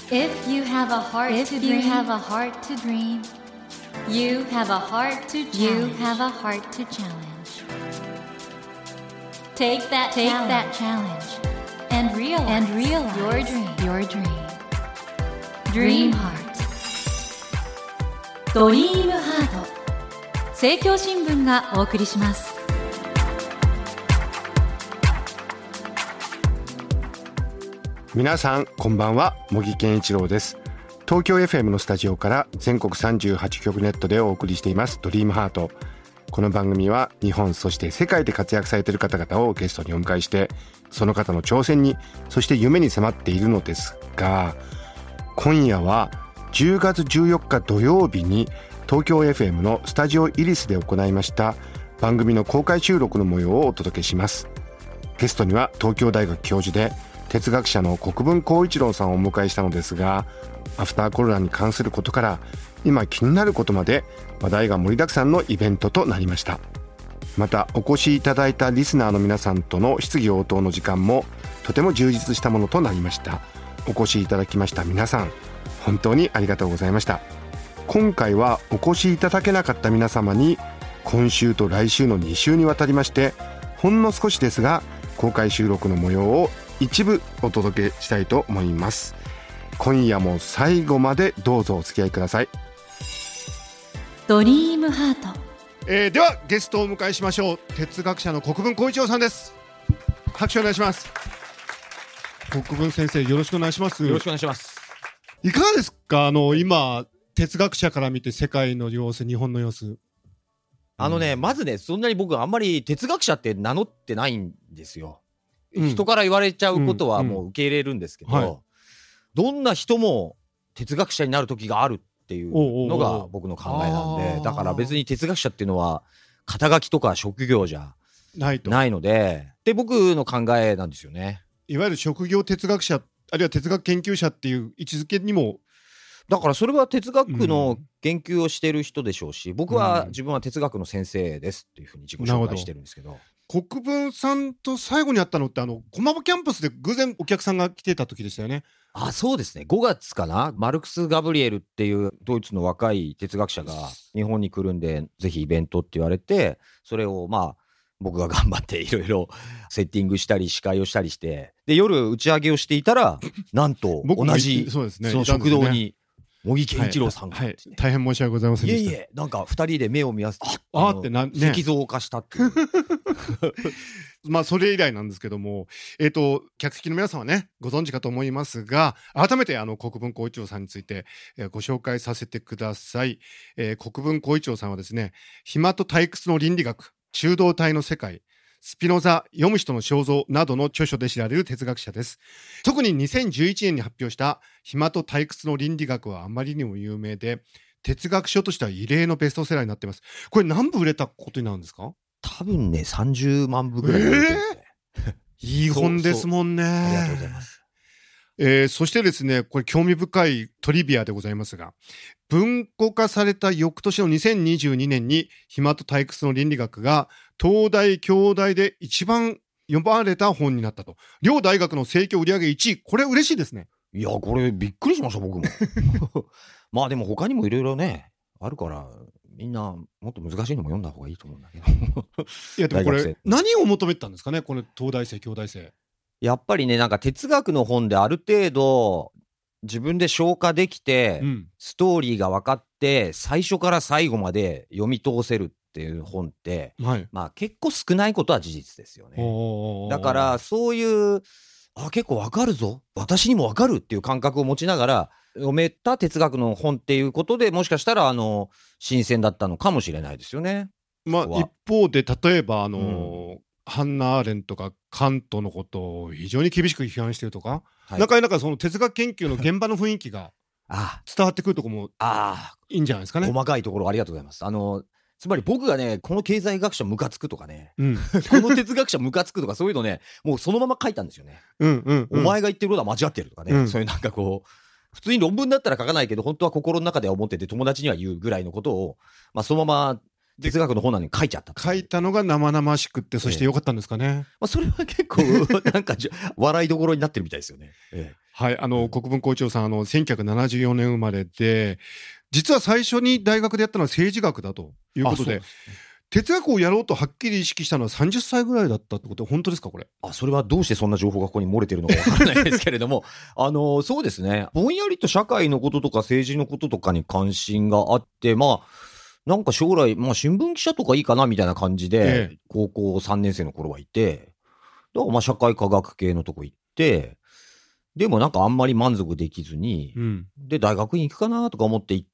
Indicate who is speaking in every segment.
Speaker 1: If you have a heart to dream, you have a heart to dream. You have a heart to challenge. You have a heart to challenge. Take that challenge and realize your dream. Dream Heart. ドリームハート。政教新聞がお送りします。
Speaker 2: 皆さんこんばんは、茂木健一郎です。東京 FM のスタジオから全国38局ネットでお送りしていますドリームハート。この番組は日本そして世界で活躍されている方々をゲストにお迎えして、その方の挑戦にそして夢に迫っているのですが、今夜は10月14日土曜日に東京 FM のスタジオイリスで行いました番組の公開収録の模様をお届けします。ゲストには東京大学教授で哲学者の国分光一郎さんをお迎えしたのですが、アフターコロナに関することから今気になることまで話題が盛りだくさんのイベントとなりました。またお越しいただいたリスナーの皆さんとの質疑応答の時間もとても充実したものとなりました。お越しいただきました皆さん、本当にありがとうございました。今回はお越しいただけなかった皆様に今週と来週の2週にわたりまして、ほんの少しですが公開収録の模様を一部お届けしたいと思います。今夜も最後までどうぞお付き合いください。
Speaker 1: ドリームハート。
Speaker 2: ではゲストをお迎えしましょう。哲学者の国分光一郎さんです。拍手お願いします。国分先生、よろしくお願いします。
Speaker 3: よろしくお願いします。
Speaker 2: いかがですか、今哲学者から見て世界の様子、日本の様子。
Speaker 3: まずね、そんなに僕あんまり哲学者って名乗ってないんですよ。人から言われちゃうことはもう受け入れるんですけど、
Speaker 2: はい、
Speaker 3: どんな人も哲学者になる時があるっていうのが僕の考えなんで、だから別に哲学者っていうのは肩書きとか職業じゃないので、僕の考えなんですよね。
Speaker 2: いわゆる職業哲学者、あるいは哲学研究者っていう位置づけにも、
Speaker 3: だからそれは哲学の研究をしてる人でしょうし、僕は自分は哲学の先生ですっていうふうに自己紹介してるんですけど。
Speaker 2: 国分さんと最後に会ったのって駒場キャンパスで偶然お客さんが来てた時でしたよね。
Speaker 3: あ、そうですね。5月かな。マルクス・ガブリエルっていうドイツの若い哲学者が日本に来るんでぜひイベントって言われて、それを僕が頑張っていろいろセッティングしたり司会をしたりして、で夜打ち上げをしていたらなんと同じその食堂に茂木健一郎さんが、
Speaker 2: はい、大変申し訳ございませんでした。
Speaker 3: いえいえ、なんか2人で目を見合わせて
Speaker 2: って
Speaker 3: 石像化したっていう
Speaker 2: それ以来なんですけども、客席の皆さんはねご存知かと思いますが、改めて国分光一郎さんについて、ご紹介させてください。国分光一郎さんはですね、暇と退屈の倫理学、中道体の世界、スピノザ、読む人の肖像などの著書で知られる哲学者です。特に2011年に発表した暇と退屈の倫理学はあまりにも有名で、哲学書としては異例のベストセラーになっています。これ何部売れたことになるんですか？
Speaker 3: 多分ね30万部ぐらい売れてるんですね。
Speaker 2: いい本ですもんね。
Speaker 3: ありがとうございます。
Speaker 2: そしてですね、これ興味深いトリビアでございますが、文庫化された翌年の2022年に暇と退屈の倫理学が東大京大で一番読まれた本になったと。両大学の正教売上1位、これ嬉しいですね。
Speaker 3: いや、これびっくりしました僕もでも他にもいろいろねあるから、みんなもっと難しいのも読んだ方がいいと思うんだけど
Speaker 2: いやでもこれ何を求めてたんですかね、この東大生京大生。
Speaker 3: やっぱりね、なんか哲学の本である程度自分で消化できて、ストーリーが分かって最初から最後まで読み通せるっていう本って、結構少ないことは事実ですよね。だからそういう結構分かるぞ、私にも分かるっていう感覚を持ちながら読めた哲学の本っていうことで、もしかしたら新鮮だったのかもしれないですよね。
Speaker 2: 一方で例えばハンナ・アーレントかカントのことを非常に厳しく批判してるとか、なかなかその哲学研究の現場の雰囲気が伝わってくるところもいいんじゃないですかね。
Speaker 3: 細かいところありがとうございます。つまり僕がね、この経済学者ムカつくとかね、この哲学者ムカつくとか、そういうのね、もうそのまま書いたんですよね。お前が言ってることは間違ってるとかね、そういうなんかこう普通に論文だったら書かないけど本当は心の中では思ってて友達には言うぐらいのことを、そのまま哲学の本なのに書いちゃった。
Speaker 2: 書いたのが生々しくって、そして良かったんですかね。
Speaker 3: まあ、それは結構、なんか笑いどころになってるみたいですよね。
Speaker 2: はい、国分校長さん、1974年生まれで、実は最初に大学でやったのは政治学だということで、哲学をやろうとはっきり意識したのは30歳ぐらいだったってことは本当ですか、これ。
Speaker 3: それはどうしてそんな情報がここに漏れてるのかわからないですけれども、そうですね。ぼんやりと社会のこととか政治のこととかに関心があって、まあ、なんか将来、まあ新聞記者とかいいかなみたいな感じで、高校3年生の頃はいて、だからまあ社会科学系のとこ行って、でもなんかあんまり満足できずに、で、大学院行くかなとか思って行って、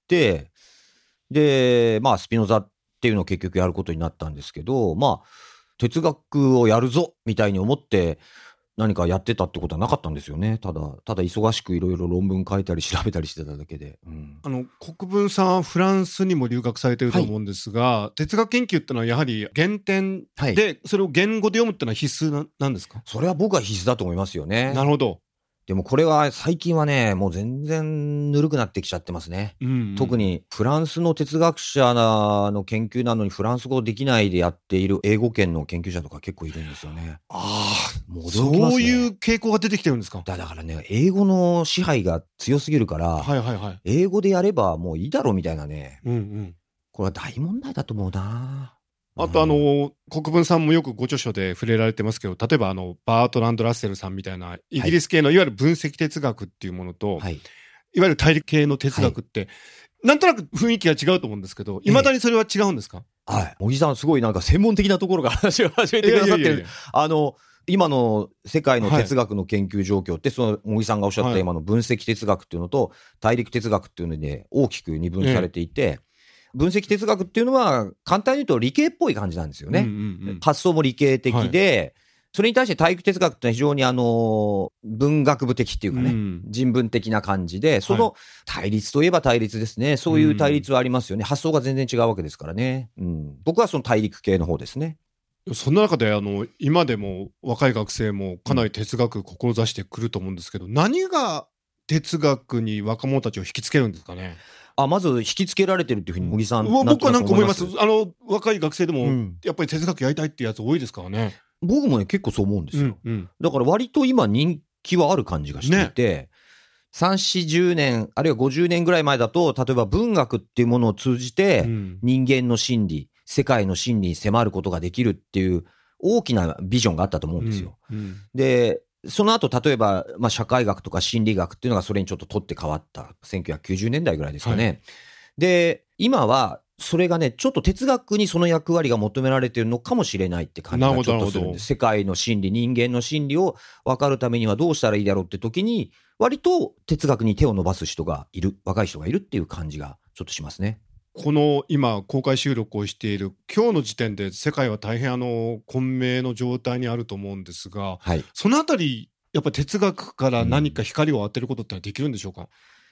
Speaker 3: で、まあスピノザっていうのを結局やることになったんですけど、まあ、哲学をやるぞみたいに思って何かやってたってことはなかったんですよね。ただ忙しくいろいろ論文書いたり調べたりしてただけで。
Speaker 2: 国分さんはフランスにも留学されてると思うんですが、哲学研究ってのはやはり原点で、それを言語で読むってのは必須なんですか？そ
Speaker 3: れは僕は必須だと思いますよね。
Speaker 2: なるほど。
Speaker 3: でもこれは最近はね、もう全然ぬるくなってきちゃってますね。特にフランスの哲学者の研究なのにフランス語できないでやっている英語圏の研究者とか結構いるんですよね。
Speaker 2: もう驚きますね。そういう傾向が出てきてるんですか？
Speaker 3: だからね、英語の支配が強すぎるから、英語でやればもういいだろうみたいなね。これは大問題だと思うな。
Speaker 2: あと国分さんもよくご著書で触れられてますけど、例えばバートランド・ラッセルさんみたいなイギリス系のいわゆる分析哲学っていうものと、いわゆる大陸系の哲学って、なんとなく雰囲気が違うと思うんですけど、いまだにそれは違うんですか？
Speaker 3: 茂木さんすごいなんか専門的なところから話を始めてくださってる。今の世界の哲学の研究状況って、その茂木さんがおっしゃった今の分析哲学っていうのと大陸哲学っていうので大きく二分されていて、分析哲学っていうのは簡単に言うと理系っぽい感じなんですよね。発想も理系的で、それに対して大陸哲学ってのは非常に文学部的っていうかね、人文的な感じで、その対立といえば対立ですね。そういう対立はありますよね。発想が全然違うわけですからね。僕はその大陸系の方ですね。
Speaker 2: そんな中で今でも若い学生もかなり哲学志してくると思うんですけど、何が哲学に若者たちを引きつけるんですかね？
Speaker 3: まず引きつけられてるっていうふうに茂木さん、
Speaker 2: 僕はなんか思います。若い学生でもやっぱり哲学やりたいってやつ多いですからね。
Speaker 3: 僕もね結構そう思うんですよ。だから割と今人気はある感じがしていて、3、40年あるいは50年ぐらい前だと、例えば文学っていうものを通じて人間の心理、世界の真理に迫ることができるっていう大きなビジョンがあったと思うんですよ。でその後、例えば、社会学とか心理学っていうのがそれにちょっと取って変わった。1990年代ぐらいですかね。で、今は、それがね、ちょっと哲学にその役割が求められているのかもしれないって感じがちょっとするんです。世界の心理、人間の心理を分かるためにはどうしたらいいだろうって時に、割と哲学に手を伸ばす人がいる、若い人がいるっていう感じがちょっとしますね。
Speaker 2: この今公開収録をしている今日の時点で世界は大変混迷の状態にあると思うんですが、そのあたりやっぱり哲学から何か光を当てることってできるんでしょうか？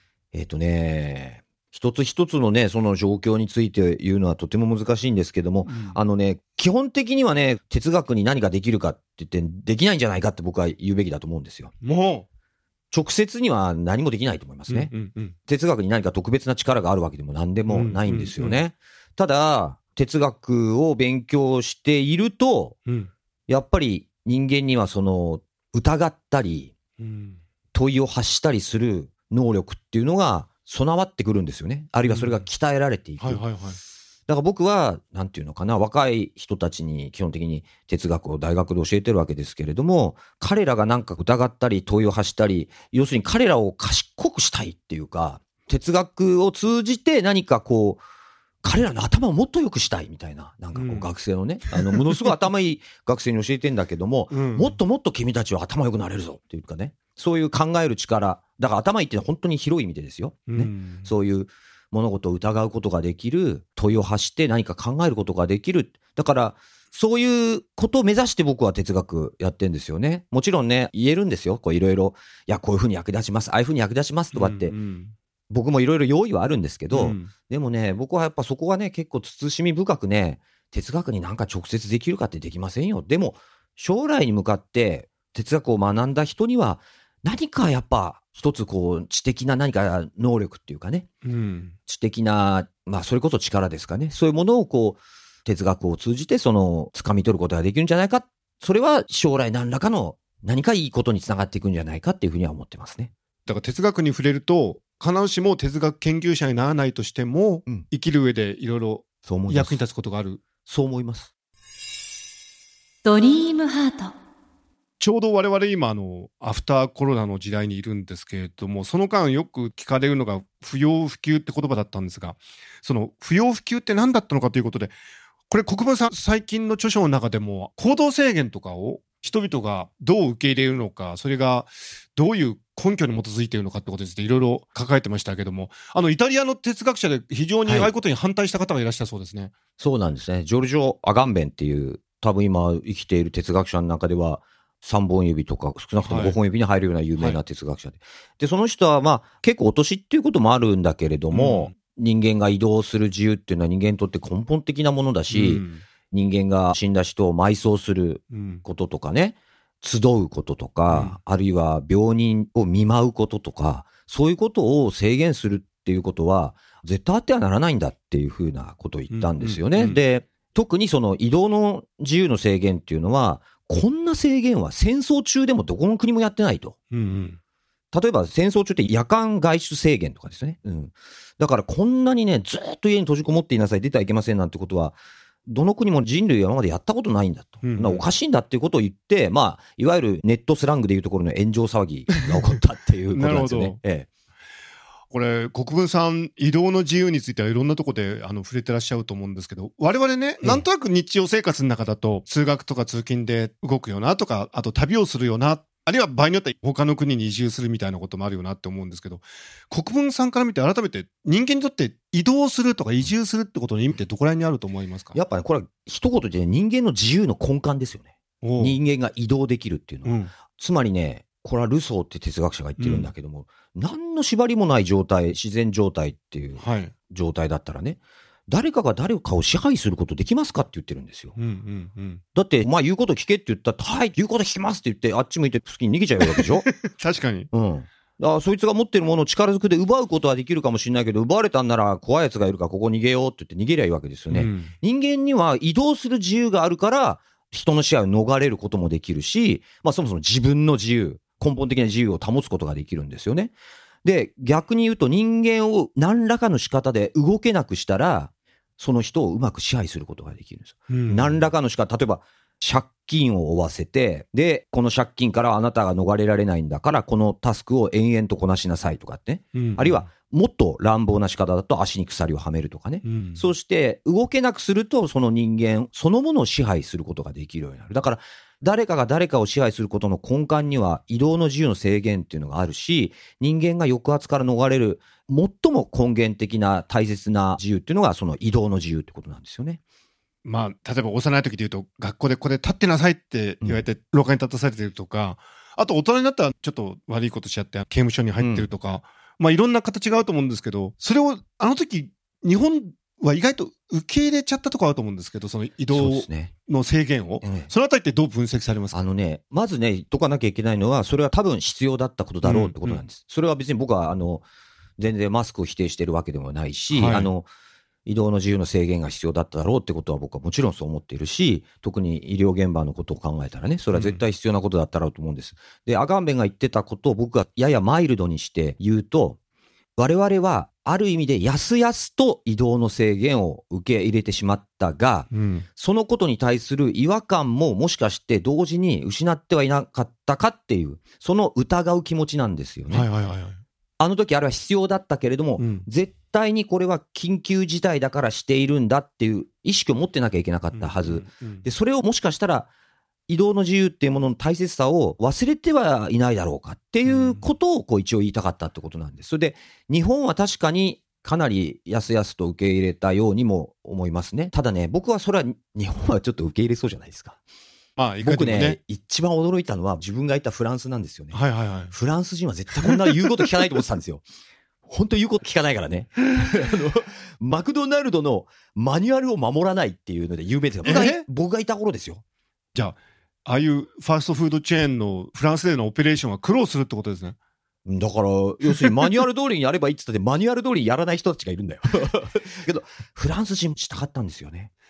Speaker 3: 一つ一つのね、その状況について言うのはとても難しいんですけども、基本的にはね、哲学に何ができるかって言ってできないんじゃないかって僕は言うべきだと思うんですよ。
Speaker 2: もう
Speaker 3: 直接には何もできないと思いますね。哲学に何か特別な力があるわけでも何でもないんですよね。ただ、哲学を勉強していると、やっぱり人間にはその疑ったり、問いを発したりする能力っていうのが備わってくるんですよね。あるいはそれが鍛えられていく。だから僕は、なんていうのかな、若い人たちに基本的に哲学を大学で教えてるわけですけれども、彼らがなんか疑ったり問いを発したり、要するに彼らを賢くしたいっていうか、哲学を通じて何か彼らの頭をもっと良くしたいみたいな、なんか学生のね、ものすごい頭いい学生に教えてんだけども、もっともっと君たちは頭良くなれるぞっていうかね、そういう考える力、だから頭いいっていうのは本当に広い意味でですよ。そういう物事を疑うことができる、問いを発して何か考えることができる。だから、そういうことを目指して僕は哲学やってんですよね。もちろんね、言えるんですよ。いろいろ、いや、こういうふうに役立ちます。ああいうふうに役立ちますとかって、僕もいろいろ用意はあるんですけど、でもね、僕はやっぱそこはね、結構慎み深くね、哲学になんか直接できるかってできませんよ。でも、将来に向かって哲学を学んだ人には、何かやっぱ一つ知的な何か能力っていうかね、知的な、それこそ力ですかね。そういうものを哲学を通じて掴み取ることができるんじゃないか。それは将来何らかの何かいいことにつながっていくんじゃないかっていうふうには思ってますね。
Speaker 2: だから哲学に触れると必ずしも哲学研究者にならないとしても、生きる上でいろいろ役に立つことがある。
Speaker 3: そう思います。
Speaker 1: ドリームハート。
Speaker 2: ちょうど我々今アフターコロナの時代にいるんですけれども、その間よく聞かれるのが不要不急って言葉だったんですが、その不要不急って何だったのかということで、これ国分さん最近の著書の中でも行動制限とかを人々がどう受け入れるのか、それがどういう根拠に基づいているのかってことについていろいろ書かれてましたけども、イタリアの哲学者で非常にああいうことに反対した方がいらっしゃるそうですね。
Speaker 3: そうなんですね。ジョルジョ・アガンベンっていう多分今生きている哲学者の中では3本指とか少なくとも5本指に入るような有名な哲学者で、でその人は結構お年っていうこともあるんだけれども、人間が移動する自由っていうのは人間にとって根本的なものだし、人間が死んだ人を埋葬することとかね、集うこととか、あるいは病人を見舞うこととか、そういうことを制限するっていうことは絶対あってはならないんだっていうふうなことを言ったんですよね。で、特にその移動の自由の制限っていうのは、こんな制限は戦争中でもどこの国もやってないと。例えば戦争中って夜間外出制限とかですね。だからこんなにね、ずっと家に閉じこもっていなさい、出てはいけませんなんてことは、どの国も人類は今までやったことないんだと。おかしいんだっていうことを言って、いわゆるネットスラングでいうところの炎上騒ぎが起こったっていうことなんですよね。
Speaker 2: これ国分さん移動の自由についてはいろんなところで触れてらっしゃると思うんですけど、我々ね、なんとなく日常生活の中だと通学とか通勤で動くよなとか、あと旅をするよな、あるいは場合によっては他の国に移住するみたいなこともあるよなって思うんですけど、国分さんから見て改めて人間にとって移動するとか移住するってことの意味ってどこら辺にあると思いますか？
Speaker 3: やっぱね、これは一言で人間の自由の根幹ですよね。人間が移動できるっていうのは、つまりね、これはルソーって哲学者が言ってるんだけども、何の縛りもない状態、自然状態っていう状態だったらね、誰かが誰かを支配することできますかって言ってるんですよ。だって言うこと聞けって言ったら、はい、言うこと聞きますって言ってあっち向いて好きに逃げちゃうわけでしょ
Speaker 2: 確かに。
Speaker 3: だからそいつが持ってるものを力ずくで奪うことはできるかもしれないけど、奪われたんなら怖いやつがいるからここ逃げようって言って逃げりゃいいわけですよね。人間には移動する自由があるから人の支配を逃れることもできるし、そもそも自分の自由、根本的な自由を保つことができるんですよね。で、逆に言うと人間を何らかの仕方で動けなくしたら、その人をうまく支配することができるんですよ。何らかの仕方、例えば借金を負わせて、で、この借金からあなたが逃れられないんだから、このタスクを延々とこなしなさいとかってね。あるいは、もっと乱暴な仕方だと足に鎖をはめるとかね。そして動けなくすると、その人間そのものを支配することができるようになる。だから、誰かが誰かを支配することの根幹には移動の自由の制限っていうのがあるし、人間が抑圧から逃れる最も根源的な大切な自由っていうのがその移動の自由ってことなんですよね。
Speaker 2: 例えば幼い時で言うと学校でこれ立ってなさいって言われて廊下に立たされてるとか、あと大人になったらちょっと悪いことしちゃって刑務所に入ってるとか、いろんな形があると思うんですけど、それをあの時日本は意外と受け入れちゃったところあると思うんですけど、その移動の制限を、そのあたりってどう分析されますか？
Speaker 3: まずね、言っとかなきゃいけないのは、それは多分必要だったことだろうってことなんです。それは別に僕は全然マスクを否定してるわけでもないし、移動の自由の制限が必要だっただろうってことは僕はもちろんそう思っているし、特に医療現場のことを考えたらね、それは絶対必要なことだったろうと思うんです。で、アガンベンが言ってたことを僕がややマイルドにして言うと、我々はある意味でやすやすと移動の制限を受け入れてしまったが、そのことに対する違和感ももしかして同時に失ってはいなかったかっていう、その疑う気持ちなんですよね。あの時あれは必要だったけれども、絶対にこれは緊急事態だからしているんだっていう意識を持ってなきゃいけなかったはず。で、それをもしかしたら移動の自由っていうものの大切さを忘れてはいないだろうかっていうことを一応言いたかったってことなんです。それで日本は確かにかなりやすやすと受け入れたようにも思いますね。ただね、僕はそれは日本はちょっと受け入れそうじゃないですか。僕ね、一番驚いたのは自分がいたフランスなんですよね。フランス人は絶対こんな言うこと聞かないと思ってたんですよ。本当言うこと聞かないからね。マクドナルドのマニュアルを守らないっていうので有名ですよ。僕がいた頃ですよ。
Speaker 2: じゃあ、ああいうファーストフードチェーンのフランスでのオペレーションは苦労するってことですね。
Speaker 3: だから、要するにマニュアル通りにやればいいって言ったってマニュアル通りにやらない人たちがいるんだよ。けど、フランス人したかったんですよね。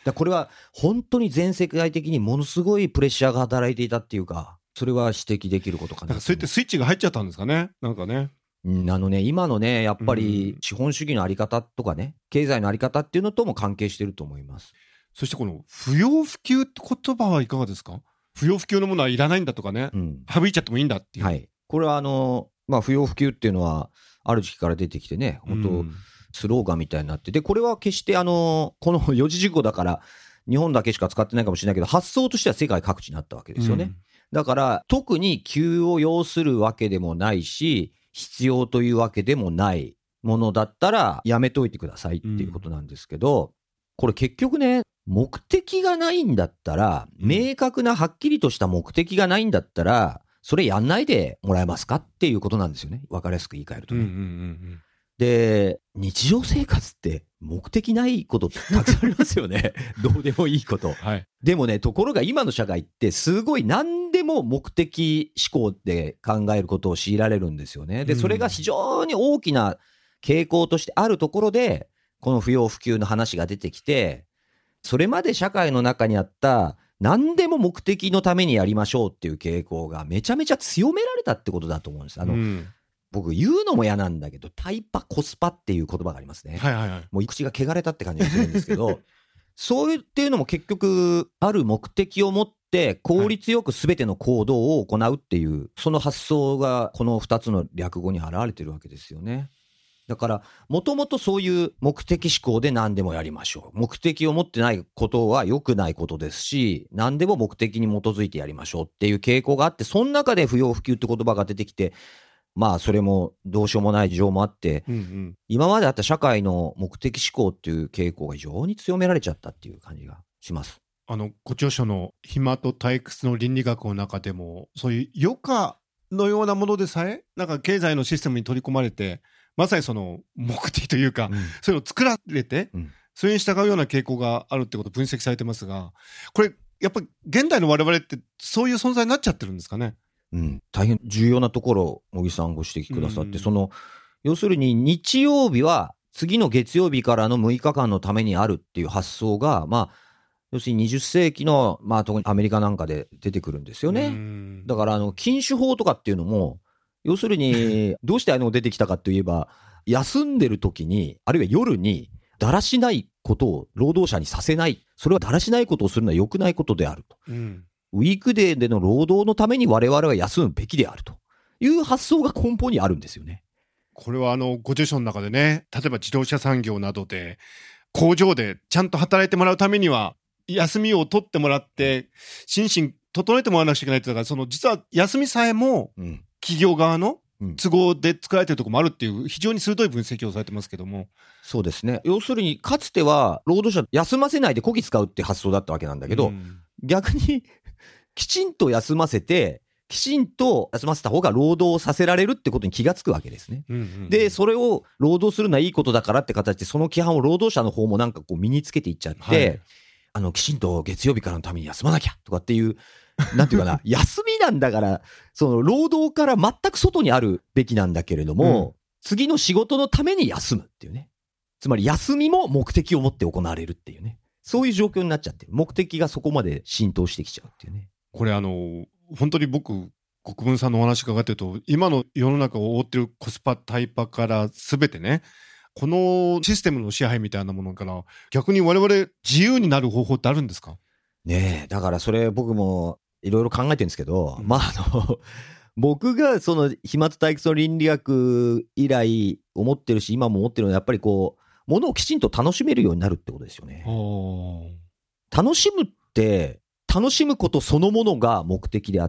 Speaker 3: これは本当に全世界的にものすごいプレッシャーが働いていたっていうか、それは指摘できることかな。
Speaker 2: なんかそうやってスイッチが入っちゃったんですかね、なんかね。
Speaker 3: 今のね、やっぱり資本主義のあり方とかね、経済のあり方っていうのとも関係してると思います。
Speaker 2: そしてこの不要不急って言葉はいかがですか？不要不急のものはいらないんだとかね、省いちゃってもいいんだっていう。
Speaker 3: はい。これは不要不急っていうのはある時期から出てきてね、本当スローガンみたいになって、でこれは決してこの四字熟語だから日本だけしか使ってないかもしれないけど、発想としては世界各地にあったわけですよね。だから特に急を要するわけでもないし、必要というわけでもないものだったらやめといてくださいっていうことなんですけど、これ結局ね、目的がないんだったら、明確なはっきりとした目的がないんだったら、それやんないでもらえますかっていうことなんですよね。わかりやすく言い換えるとね。で、日常生活って目的ないことってたくさんありますよね。どうでもいいこと。
Speaker 2: はい。
Speaker 3: でもね、ところが今の社会ってすごい何でも目的思考で考えることを強いられるんですよね。で、それが非常に大きな傾向としてあるところで、この不要不急の話が出てきて、それまで社会の中にあった何でも目的のためにやりましょうっていう傾向がめちゃめちゃ強められたってことだと思うんです。僕言うのも嫌なんだけど、タイパコスパっていう言葉がありますね。もう口が汚れたって感じがするんですけど、そういうっていうのも結局ある目的を持って効率よく全ての行動を行うっていう、その発想がこの2つの略語に現れてるわけですよね。だからもともとそういう目的思考で何でもやりましょう、目的を持ってないことは良くないことですし、何でも目的に基づいてやりましょうっていう傾向があって、その中で不要不急って言葉が出てきて、それもどうしようもない事情もあって、今まであった社会の目的思考っていう傾向が非常に強められちゃったっていう感じがします。
Speaker 2: ご著書の暇と退屈の倫理学の中でも、そういう余暇のようなものでさえなんか経済のシステムに取り込まれて、まさにその目的というか、そういうのを作られて、それに従うような傾向があるってことを分析されてますが、これやっぱり現代の我々ってそういう存在になっちゃってるんですかね。
Speaker 3: 大変重要なところを茂木さんご指摘くださって、要するに日曜日は次の月曜日からの6日間のためにあるっていう発想が、要するに20世紀の、特にアメリカなんかで出てくるんですよね。だから禁酒法とかっていうのも、要するにどうして出てきたかといえば、休んでる時にあるいは夜にだらしないことを労働者にさせない、それはだらしないことをするのは良くないことであると、ウィークデーでの労働のために我々は休むべきであるという発想が根本にあるんですよね。
Speaker 2: これはご著書の中でね、例えば自動車産業などで工場でちゃんと働いてもらうためには休みを取ってもらって心身整えてもらわなくちゃいけないというか、実は休みさえも企業側の都合で作られているところもあるっていう非常に鋭い分析をされてますけども。
Speaker 3: そうですね。要するにかつては労働者休ませないでこき使うって発想だったわけなんだけど、逆にきちんと休ませて、きちんと休ませた方が労働をさせられるってことに気がつくわけですね。で、それを労働するのはいいことだからって形で、その規範を労働者の方もなんかこう身につけていっちゃって、きちんと月曜日からのために休まなきゃとかっていう、なんていうかな、休みなんだから、その労働から全く外にあるべきなんだけれども、次の仕事のために休むっていうね。つまり休みも目的を持って行われるっていうね。そういう状況になっちゃって、目的がそこまで浸透してきちゃうっていうね。
Speaker 2: これ本当に僕、国分さんのお話伺ってると、今の世の中を覆ってるコスパタイパから全てね、このシステムの支配みたいなものから逆に我々自由になる方法ってあるんですか
Speaker 3: ね。え、だからそれ僕もいろいろ考えてるんですけど、僕がその暇と退屈の倫理学以来思ってるし、今も思ってるのはやっぱりこうものをきちんと楽しめるようになるってことですよね。楽しむって楽しむことそのものが目的であって、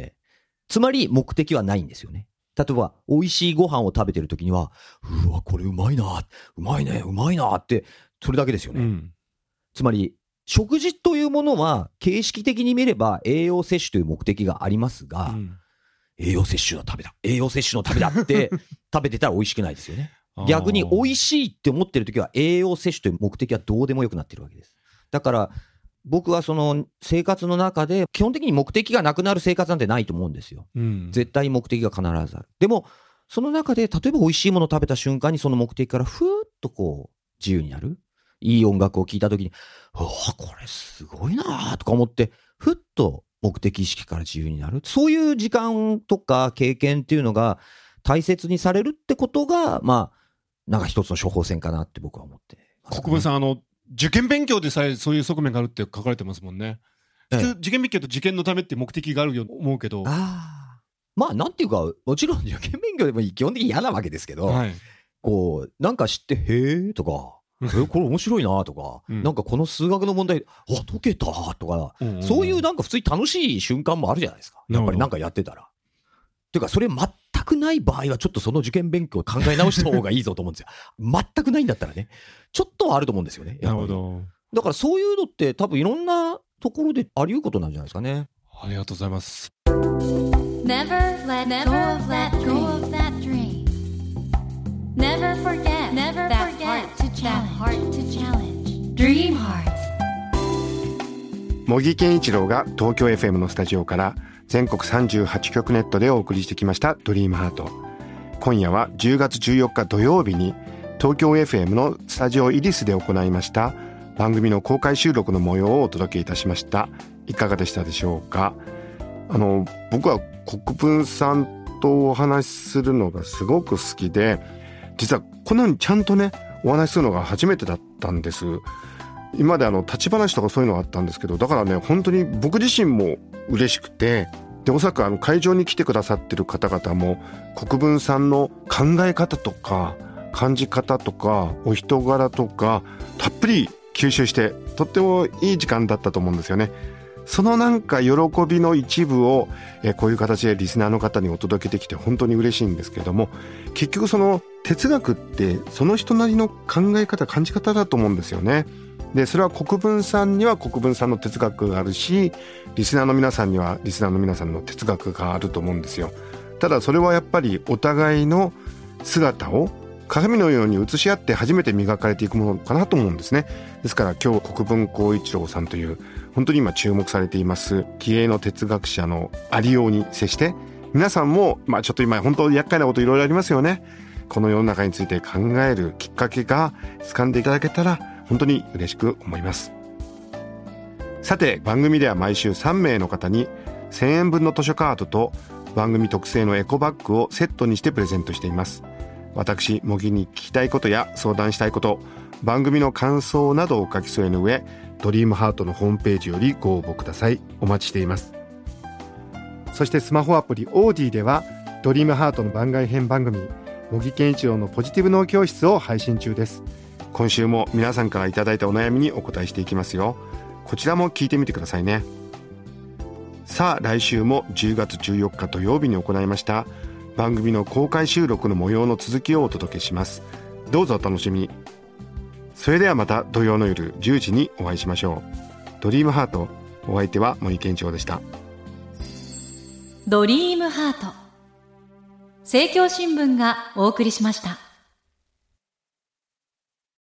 Speaker 3: つまり目的はないんですよね。例えば美味しいご飯を食べてるときには、うわこれうまいな、うまいね、うまいなってそれだけですよね。つまり食事というものは形式的に見れば栄養摂取という目的がありますが、栄養摂取のためだ、栄養摂取のためだって食べてたら美味しくないですよね。逆に美味しいって思ってるときは栄養摂取という目的はどうでもよくなってるわけです。だから僕はその生活の中で基本的に目的がなくなる生活なんてないと思うんですよ。絶対目的が必ずある。でもその中で例えば美味しいものを食べた瞬間にその目的からふーっとこう自由になる。 いい音楽を聴いた時に、うわこれすごいなとか思って、ふっと目的意識から自由になる。そういう時間とか経験っていうのが大切にされるってことが、まあ、なんか一つの処方箋かなって僕は思ってますね。
Speaker 2: 国分さん、受験勉強でさえそういう側面があるって書かれてますもんね。普通、受験勉強と受験のためって目的があるよと思うけど。
Speaker 3: まあ、なんていうか、もちろん受験勉強でも基本的に嫌なわけですけど、はい、こう、なんか知って、へーとか、これ面白いなとか、なんかこの数学の問題、解けたとか、そういうなんか普通に楽しい瞬間もあるじゃないですか。やっぱりなんかやってたら。っていうか、それ全くない場合は、ちょっとその受験勉強を考え直した方がいいぞと思うんですよ。全くないんだったらね。ちょっとはあると思うんですよね。なるほど。だからそういうのって多分いろんなところであり得ることなんじゃないですかね。
Speaker 2: ありがとうございます。
Speaker 1: Never let go of that dream. Never forget that heart to challenge. Dream Heart.
Speaker 2: 茂木健一郎が東京 FM のスタジオから全国38局ネットでお送りしてきましたドリームハート。今夜は10月14日土曜日に東京 FM のスタジオイリスで行いました番組の公開収録の模様をお届けいたしました。いかがでしたでしょうか。僕は国分さんとお話しするのがすごく好きで、実はこんなにちゃんとねお話しするのが初めてだったんです。今まで立ち話とかそういうのがあったんですけど、だからね本当に僕自身も嬉しくて、でおそらく会場に来てくださってる方々も国分さんの考え方とか感じ方とかお人柄とかたっぷり吸収して、とってもいい時間だったと思うんですよね。そのなんか喜びの一部をこういう形でリスナーの方にお届けできて本当に嬉しいんですけれども、結局その哲学ってその人なりの考え方感じ方だと思うんですよね。でそれは国分さんには国分さんの哲学があるし、リスナーの皆さんにはリスナーの皆さんの哲学があると思うんですよ。ただそれはやっぱりお互いの姿を鏡のように映し合って初めて磨かれていくものかなと思うんですね。ですから今日国分光一郎さんという本当に今注目されています気鋭の哲学者のありように接して、皆さんもちょっと今本当厄介なこといろいろありますよね。この世の中について考えるきっかけが掴んでいただけたら本当に嬉しく思います。さて番組では毎週3名の方に1000円分の図書カードと番組特製のエコバッグをセットにしてプレゼントしています。私茂木に聞きたいことや相談したいこと、番組の感想などを書き添えの上、ドリームハートのホームページよりご応募ください。お待ちしています。そしてスマホアプリオーディではドリームハートの番外編番組茂木健一郎のポジティブ脳教室を配信中です。今週も皆さんからいただいたお悩みにお答えしていきますよ。こちらも聞いてみてくださいね。さあ来週も10月14日土曜日に行いました番組の公開収録の模様の続きをお届けします。どうぞお楽しみに。それではまた土曜の夜10時にお会いしましょう。ドリームハート、お相手は森健一郎でした。
Speaker 1: ドリームハート、政教新聞がお送りしました。